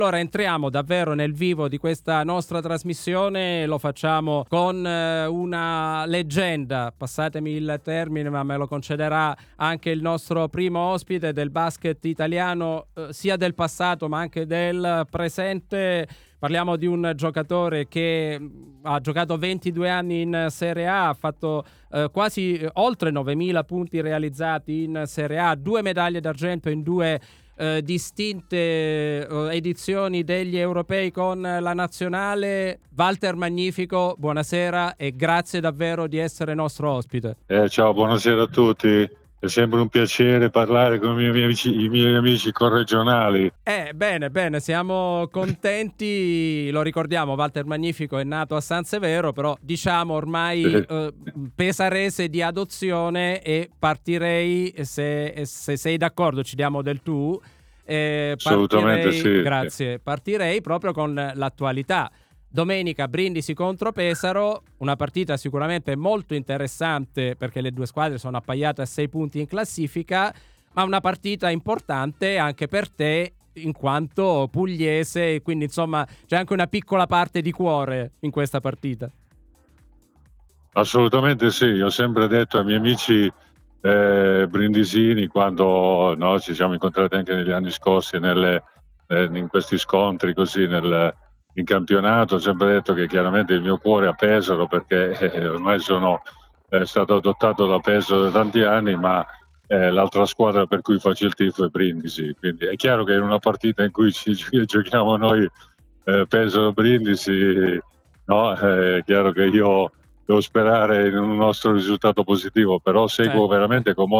Allora entriamo davvero nel vivo di questa nostra trasmissione, lo facciamo con una leggenda, passatemi il termine ma me lo concederà anche il nostro primo ospite del basket italiano, sia del passato ma anche del presente. Parliamo di un giocatore che ha giocato 22 anni in Serie A, ha fatto quasi oltre 9.000 punti realizzati in Serie A, 2 medaglie d'argento in 2 distinte edizioni degli europei con la nazionale. Walter Magnifico, buonasera e grazie davvero di essere nostro ospite. Ciao, buonasera a tutti. È sempre un piacere parlare con i miei amici corregionali. Bene, siamo contenti. Lo ricordiamo, Walter Magnifico è nato a San Severo, però diciamo ormai pesarese di adozione, e partirei, se sei d'accordo, ci diamo del tu. Assolutamente sì. Grazie. Partirei proprio con l'attualità. Domenica Brindisi contro Pesaro, una partita sicuramente molto interessante perché le due squadre sono appaiate a 6 punti in classifica, ma una partita importante anche per te in quanto pugliese, quindi insomma c'è anche una piccola parte di cuore in questa partita. Assolutamente sì, ho sempre detto ai miei amici brindisini, quando ci siamo incontrati anche negli anni scorsi in questi scontri così in campionato, ho sempre detto che chiaramente il mio cuore è a Pesaro, perché ormai sono stato adottato da Pesaro da tanti anni, ma l'altra squadra per cui faccio il tifo è Brindisi, quindi è chiaro che in una partita in cui giochiamo noi Pesaro Brindisi, è chiaro che io devo sperare in un nostro risultato positivo, però seguo veramente con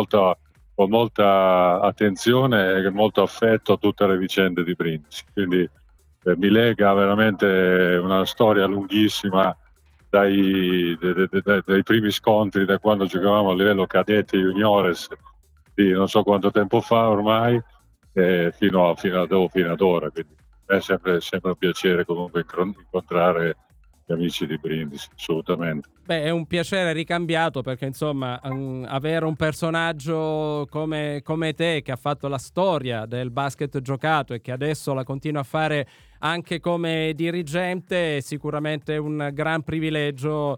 molta attenzione e molto affetto a tutte le vicende di Brindisi, quindi mi lega veramente una storia lunghissima dai primi scontri, da quando giocavamo a livello cadetti juniores di non so quanto tempo fa ormai, fino ad ora, quindi è sempre un piacere comunque incontrare gli amici di Brindisi, assolutamente. Beh, è un piacere ricambiato perché insomma avere un personaggio come te, che ha fatto la storia del basket giocato e che adesso la continua a fare anche come dirigente, è sicuramente un gran privilegio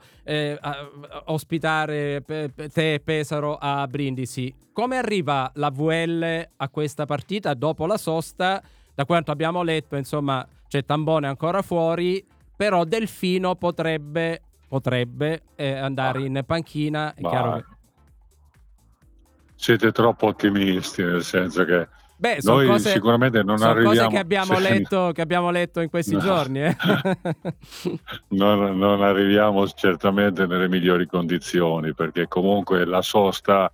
ospitare te, Pesaro, a Brindisi. Come arriva la VL a questa partita dopo la sosta? Da quanto abbiamo letto, insomma, c'è Tambone ancora fuori, però Delfino potrebbe andare in panchina. È chiaro che siete troppo ottimisti, nel senso che sono noi cose, sicuramente non cose arriviamo che abbiamo letto in questi giorni. Non arriviamo certamente nelle migliori condizioni, perché comunque la sosta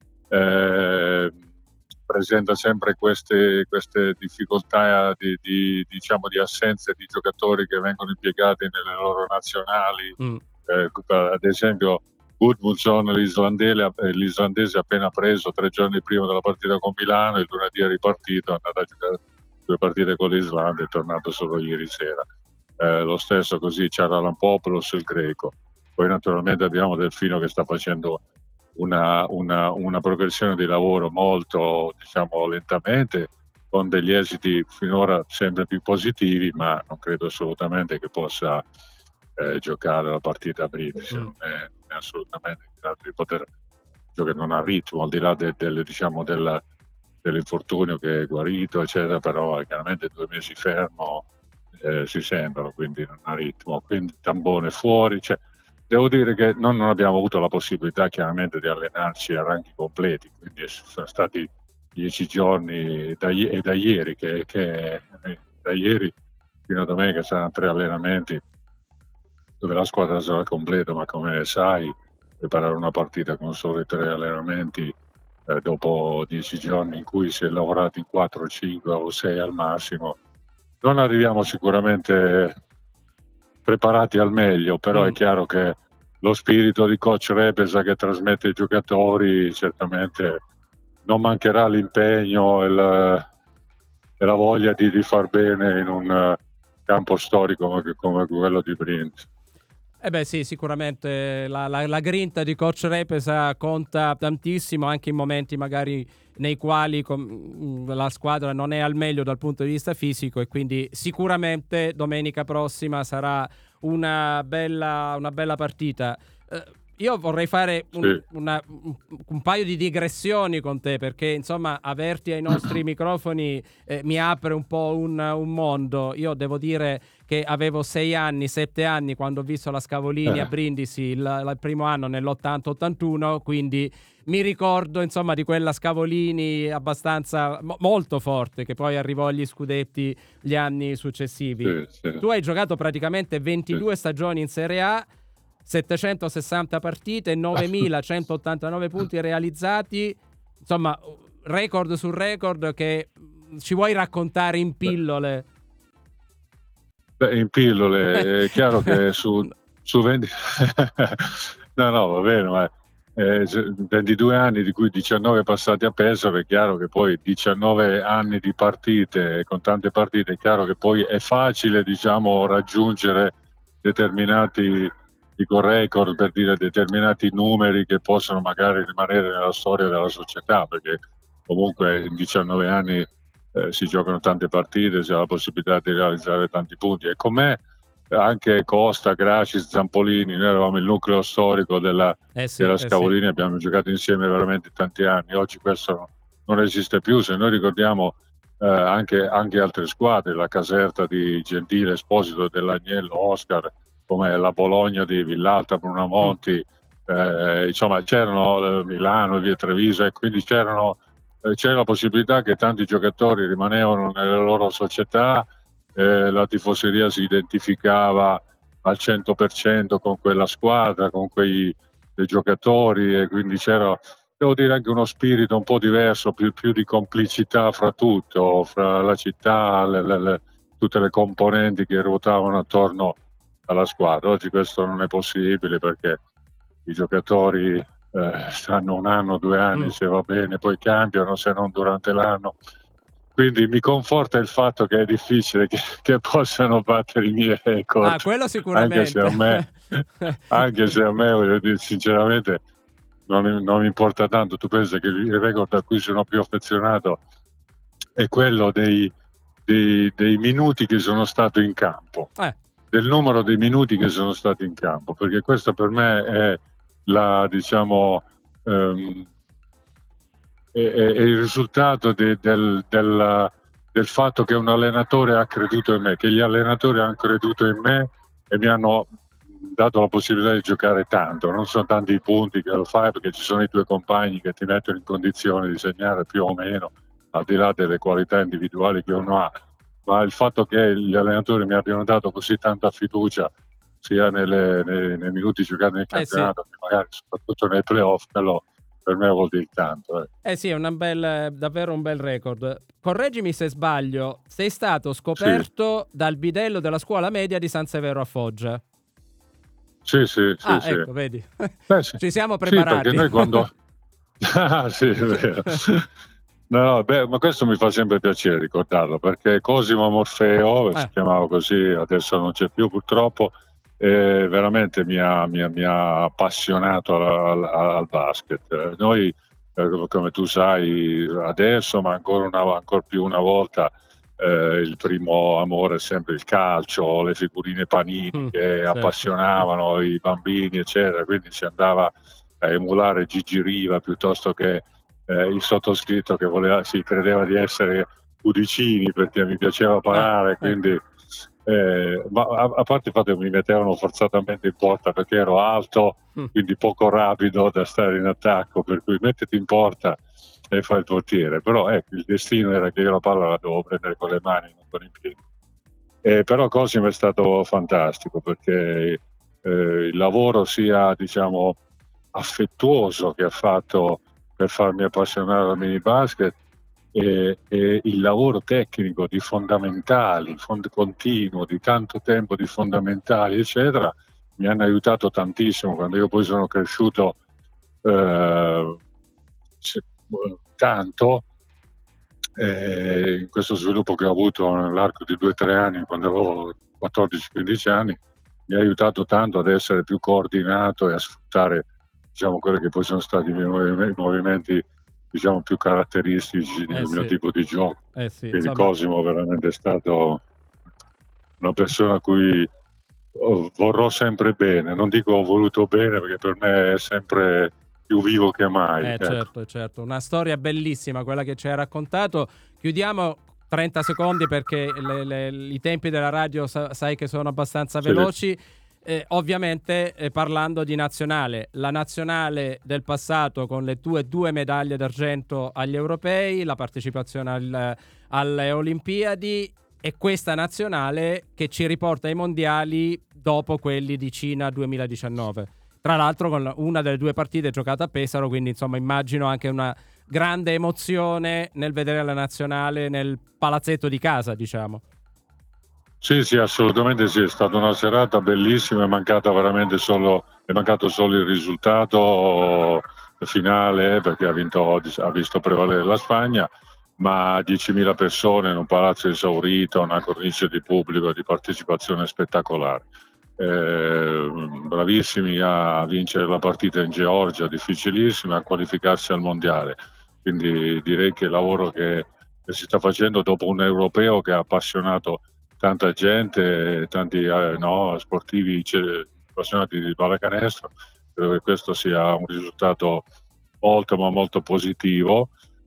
presenta sempre queste difficoltà di assenze di giocatori che vengono impiegati nelle loro nazionali. Ad esempio Gudmundsson, l'islandese appena preso 3 giorni prima della partita con Milano, il lunedì è ripartito, è andato a giocare 2 partite con l'Islanda, è tornato solo ieri sera. Lo stesso così Charalampopoulos, il greco. Poi naturalmente abbiamo Delfino che sta facendo una progressione di lavoro molto, lentamente, con degli esiti finora sempre più positivi, ma non credo assolutamente che possa giocare la partita a Brindisi. Non è assolutamente in grado di poter giocare, non ha ritmo, al di là dell'infortunio che è guarito, eccetera, però chiaramente 2 mesi fermo si sentono, quindi non ha ritmo. Quindi Tambone fuori, devo dire che non abbiamo avuto la possibilità chiaramente di allenarci a ranghi completi, quindi sono stati 10 giorni da ieri, da ieri fino a domenica saranno 3 allenamenti dove la squadra sarà completa, ma come sai preparare una partita con solo 3 allenamenti dopo 10 giorni in cui si è lavorato in 4, 5 o 6 al massimo, non arriviamo sicuramente preparati al meglio, però è chiaro che lo spirito di coach Repesa che trasmette ai giocatori, certamente non mancherà l'impegno e la voglia di far bene in un campo storico come quello di Brindisi. Eh beh sì, sicuramente la grinta di coach Repesa conta tantissimo anche in momenti magari nei quali la squadra non è al meglio dal punto di vista fisico, e quindi sicuramente domenica prossima sarà una bella partita. Io vorrei fare Sì. un paio di digressioni con te, perché insomma averti ai nostri microfoni mi apre un po' un mondo. Io devo dire che avevo 6 anni, 7 anni quando ho visto la Scavolini a Eh, Brindisi il primo anno nell'80-81, quindi mi ricordo insomma di quella Scavolini abbastanza molto forte, che poi arrivò agli scudetti gli anni successivi. sì, sì, Tu hai giocato praticamente sì. 22 stagioni in Serie A, 760 partite, 9.189 punti realizzati, insomma record su record che ci vuoi raccontare in pillole? Beh, in pillole, è chiaro che su 20... No, no, va bene, ma 22 anni di cui 19 passati a Pesaro, è chiaro che poi 19 anni di partite, con tante partite, è chiaro che poi è facile, diciamo, raggiungere determinati, dico, record, per dire determinati numeri che possono magari rimanere nella storia della società, perché comunque in 19 anni si giocano tante partite, si ha la possibilità di realizzare tanti punti. E con me anche Costa, Graci, Zampolini, noi eravamo il nucleo storico Eh sì, della eh sì. Scavolini, abbiamo giocato insieme veramente tanti anni. Oggi questo non esiste più. Se noi ricordiamo anche altre squadre, la Caserta di Gentile, Esposito, dell'Agnello, Oscar, come la Bologna di Villalta, Mm. Brunamonti, insomma c'erano Milano, via Treviso, e quindi c'era la possibilità che tanti giocatori rimanevano nelle loro società, la tifoseria si identificava al 100% con quella squadra, con quei giocatori, e quindi c'era, devo dire, anche uno spirito un po' diverso, più di complicità fra tutto, fra la città, tutte le componenti che ruotavano attorno alla squadra. Oggi questo non è possibile perché i giocatori stanno un anno, 2 anni, Mm. se va bene, poi cambiano, se non durante l'anno. Quindi mi conforta il fatto che è difficile che possano battere i miei Ah, record, quello anche se a sicuramente. me, anche se a me, voglio dire, sinceramente, non mi importa tanto. Tu pensi che il record a cui sono più affezionato è quello dei minuti che sono stato in campo, Eh, del numero dei minuti che sono stati in campo, perché questo per me è diciamo, ehm, è il risultato del fatto che un allenatore ha creduto in me, che gli allenatori hanno creduto in me e mi hanno dato la possibilità di giocare tanto. Non sono tanti i punti che lo fai, perché ci sono i tuoi compagni che ti mettono in condizione di segnare più o meno, al di là delle qualità individuali che uno ha, ma il fatto che gli allenatori mi abbiano dato così tanta fiducia sia nei minuti giocati nel eh sì. campionato che magari soprattutto nei playoff, quello per me vuol dire tanto. Eh sì, è davvero un bel record. Correggimi se sbaglio, sei stato Sì, scoperto dal bidello della scuola media di San Severo a Foggia. sì, sì, sì, Ah, sì. ecco, vedi. Beh, sì. Ci siamo Sì, perché preparati. noi quando... Ah, sì, è vero. No, beh, ma questo mi fa sempre piacere ricordarlo, perché Cosimo Morfeo, si Eh, chiamava così, adesso non c'è più purtroppo, veramente mi ha appassionato al basket. Noi, come tu sai, adesso, ma ancora più una volta, il primo amore è sempre il calcio, le figurine Panini che certo. appassionavano i bambini, eccetera, quindi si andava a emulare Gigi Riva piuttosto che il sottoscritto, che si credeva di essere Udicini perché mi piaceva parare, quindi ma a parte il fatto che mi mettevano forzatamente in porta perché ero alto, Mm. quindi poco rapido da stare in attacco, per cui mettiti in porta e fai il portiere. Però ecco, il destino era che io la palla la dovevo prendere con le mani, non con i piedi. Però Cosimo è stato fantastico perché il lavoro sia, diciamo, affettuoso che ha fatto per farmi appassionare al mini basket, e il lavoro tecnico di fondamentali, continuo, di tanto tempo di fondamentali, eccetera, mi hanno aiutato tantissimo quando io poi sono cresciuto eh, tanto, in questo sviluppo che ho avuto nell'arco di 2 o 3 anni, quando avevo 14-15 anni, mi ha aiutato tanto ad essere più coordinato e a sfruttare, diciamo, quelli che poi sono stati i miei movimenti, diciamo, più caratteristici del mio tipo di gioco. Quindi insomma... Cosimo veramente è stato una persona a cui vorrò sempre bene, non dico ho voluto bene perché per me è sempre più vivo che mai. Ecco. Certo, una storia bellissima quella che ci hai raccontato. Chiudiamo 30 secondi perché i tempi della radio sai che sono abbastanza veloci. Ovviamente parlando di nazionale, la nazionale del passato con le tue 2 medaglie d'argento agli europei, la partecipazione alle Olimpiadi, e questa nazionale che ci riporta ai mondiali dopo quelli di Cina 2019. Tra l'altro con una delle 2 partite giocate a Pesaro, quindi insomma immagino anche una grande emozione nel vedere la nazionale nel palazzetto di casa, diciamo. Sì, assolutamente sì, è stata una serata bellissima, è mancato solo il risultato finale perché ha visto prevalere la Spagna, ma 10.000 persone in un palazzo esaurito, una cornice di pubblico, di partecipazione spettacolare. Bravissimi a vincere la partita in Georgia, difficilissima, a qualificarsi al mondiale. Quindi direi che il lavoro che si sta facendo dopo un europeo che ha appassionato tanta gente, tanti sportivi appassionati di pallacanestro, credo che questo sia un risultato molto ma molto positivo.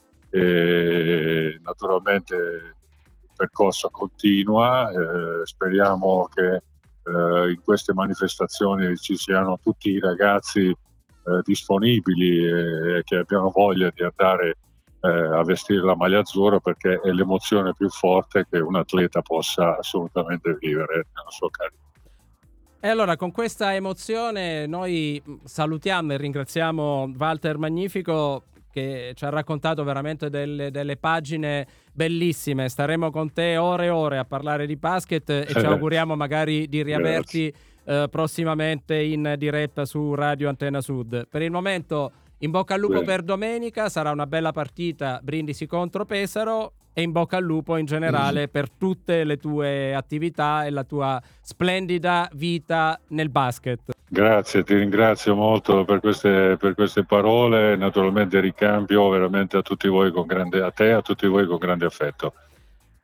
E naturalmente il percorso continua, speriamo che in queste manifestazioni ci siano tutti i ragazzi disponibili e che abbiano voglia di andare a vestire la maglia azzurra, perché è l'emozione più forte che un atleta possa assolutamente vivere nella sua carriera. E allora con questa emozione noi salutiamo e ringraziamo Walter Magnifico che ci ha raccontato veramente delle pagine bellissime. Staremo con te ore e ore a parlare di basket e ci auguriamo magari di riaverti prossimamente in diretta su Radio Antenna Sud. Per il momento in bocca al lupo per domenica, sarà una bella partita Brindisi contro Pesaro, e in bocca al lupo in generale per tutte le tue attività e la tua splendida vita nel basket. Grazie, ti ringrazio molto per queste parole, naturalmente ricambio veramente a tutti voi a te, a tutti voi con grande affetto.